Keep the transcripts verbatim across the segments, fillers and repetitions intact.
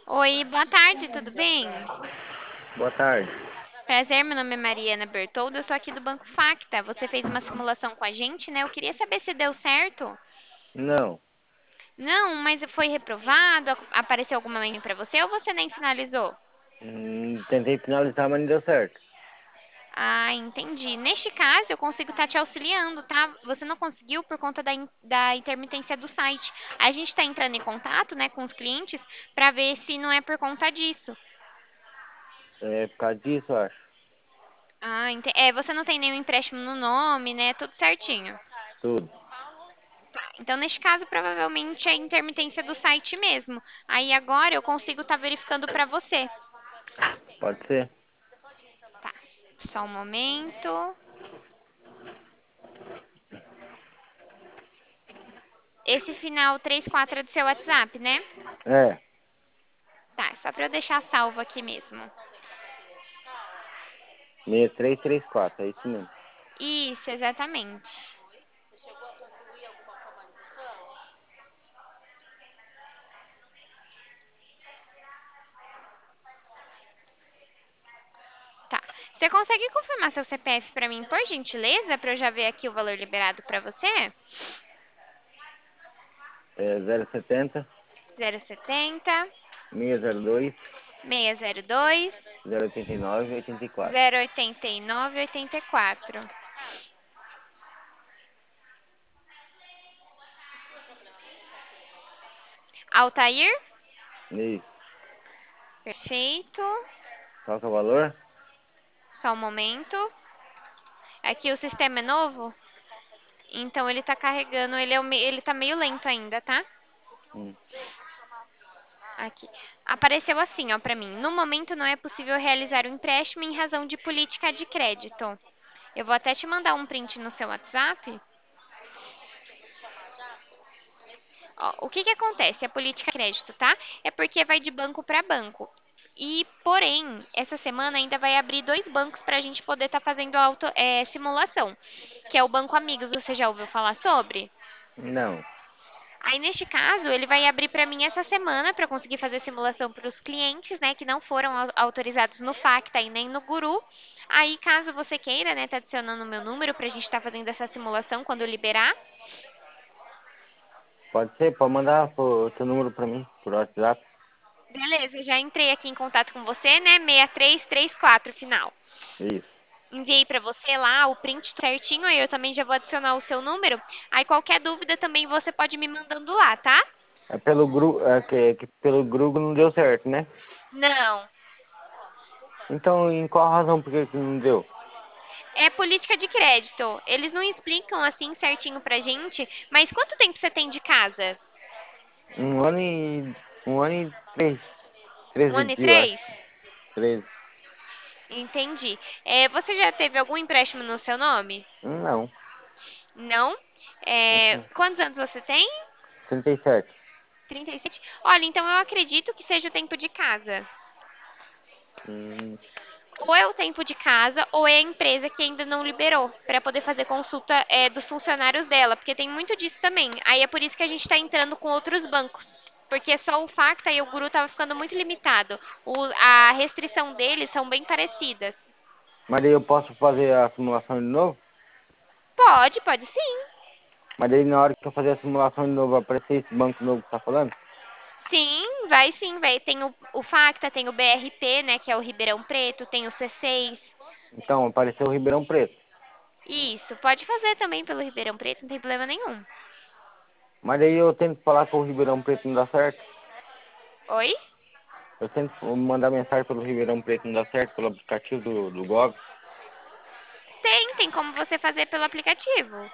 Oi, boa tarde, tudo bem? Boa tarde. Prazer, meu nome é Mariana Bertoldo, eu sou aqui do Banco Facta. Você fez uma simulação com a gente, né? Eu queria saber se deu certo. Não, Não, mas foi reprovado? Ac- Apareceu alguma mensagem para você ou você nem finalizou? hum, tentei finalizar, mas não deu certo. Ah, entendi. Neste caso, eu consigo estar te auxiliando, tá? Você não conseguiu por conta da, in- da intermitência do site. A gente está entrando em contato, né, com os clientes para ver se não é por conta disso. É por causa disso, eu acho. Ah, ente- é, você não tem nenhum empréstimo no nome, né? Tudo certinho. Tudo. Então, neste caso, provavelmente é a intermitência do site mesmo. Aí agora eu consigo estar verificando para você. Pode ser? Tá, só um momento. Esse final três quatro é do seu WhatsApp, né? É, Tá, só para eu deixar salvo aqui mesmo. seis três três quatro, é isso mesmo. Isso, exatamente. Tá. Você consegue confirmar seu C P F para mim, por gentileza, para eu já ver aqui o valor liberado para você? É zero setenta, Zero setenta, seiscentos e dois, seiscentos e dois, zero oitenta e nove, oitenta e quatro. zero oitenta e nove, oitenta e quatro. Altair? Isso. Perfeito. Qual que é o valor? Só um momento. Aqui o sistema é novo, então ele tá carregando, ele, é o me- ele tá meio lento ainda, tá? Hum, Aqui. Apareceu assim, ó, pra mim. No momento não é possível realizar o empréstimo em razão de política de crédito. Eu vou até te mandar um print no seu WhatsApp. Ó, o que que acontece? A política de crédito, tá? É porque vai de banco para banco. E, porém, essa semana ainda vai abrir dois bancos para a gente poder estar fazendo a auto, é, simulação, que é o Banco Amigos. Você já ouviu falar sobre? não. Aí, neste caso, ele vai abrir para mim essa semana para conseguir fazer simulação para os clientes, né, que não foram au- autorizados no Facta e nem no Guru. Aí, caso você queira, né, tá adicionando o meu número para a gente estar fazendo essa simulação quando liberar. Pode ser? Pode mandar o teu número pra mim, por WhatsApp. Beleza, já entrei aqui em contato com você, né, seis três três quatro final. Isso. Enviei para você lá o print certinho, aí eu também já vou adicionar o seu número. Aí qualquer dúvida também você pode me mandando lá, tá? É pelo grupo, é que, que pelo grupo não deu certo, né? Não. Então, em qual razão por que que não deu? É política de crédito. Eles não explicam assim certinho pra gente, mas quanto tempo você tem de casa? Um ano e... Um ano e três, Um treze ano e dias, eu acho. três? Treze. Entendi. É, você já teve algum empréstimo no seu nome? Não. Não? É, Uh-uh. quantos anos você tem? trinta e sete. Trinta e sete. Olha, então eu acredito que seja o tempo de casa. Hum, Ou é o tempo de casa, ou é a empresa que ainda não liberou para poder fazer consulta é, dos funcionários dela, porque tem muito disso também. Aí é por isso que a gente está entrando com outros bancos. Porque só o Facta e o Guru tava ficando muito limitado. O- a restrição deles são bem parecidas. mas daí eu posso fazer a simulação de novo? Pode, pode sim. Mas daí na hora que eu fazer a simulação de novo, vai aparecer esse banco novo que tá falando? Sim, vai sim, vai. Tem o, o Facta, tem o B R P, né, que é o Ribeirão Preto, tem o C seis. Então, apareceu o Ribeirão Preto. Isso, pode fazer também pelo Ribeirão Preto, não tem problema nenhum. Mas daí eu tento falar com o Ribeirão Preto, não dá certo. Oi? Eu tento mandar mensagem pelo Ribeirão Preto, não dá certo, pelo aplicativo do, do Gov. Tem, tem como você fazer pelo aplicativo.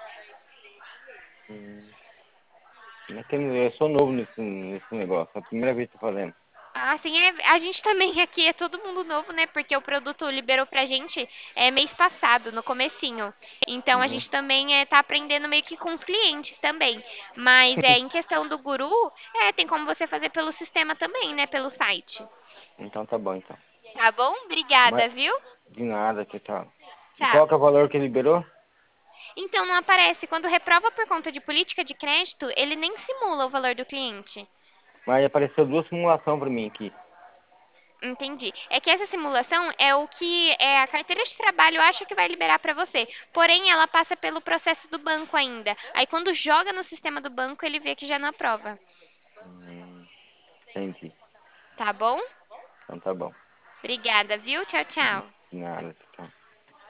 Hum, é que eu sou novo nesse, nesse negócio, é a primeira vez que tô fazendo. Ah, sim, é, a gente também aqui é todo mundo novo, né? Porque o produto liberou pra gente é, mês passado, no comecinho. Então a Uhum. gente também é, tá aprendendo meio que com os clientes também. Mas é em questão do Guru, é, tem como você fazer pelo sistema também, né? Pelo site. Então tá bom, então. Tá bom? Mas Obrigada, viu? de nada, que tal. E Tchau. qual que é o valor que liberou? Então não aparece. Quando reprova por conta de política de crédito, ele nem simula o valor do cliente. Mas apareceu duas simulações pra mim aqui. Entendi. É que essa simulação é o que é a carteira de trabalho acha que vai liberar para você. Porém, ela passa pelo processo do banco ainda. Aí, quando joga no sistema do banco, ele vê que já não aprova. Hum, entendi. Tá bom? Então tá bom. Obrigada, viu? Tchau, tchau. Nada. Então.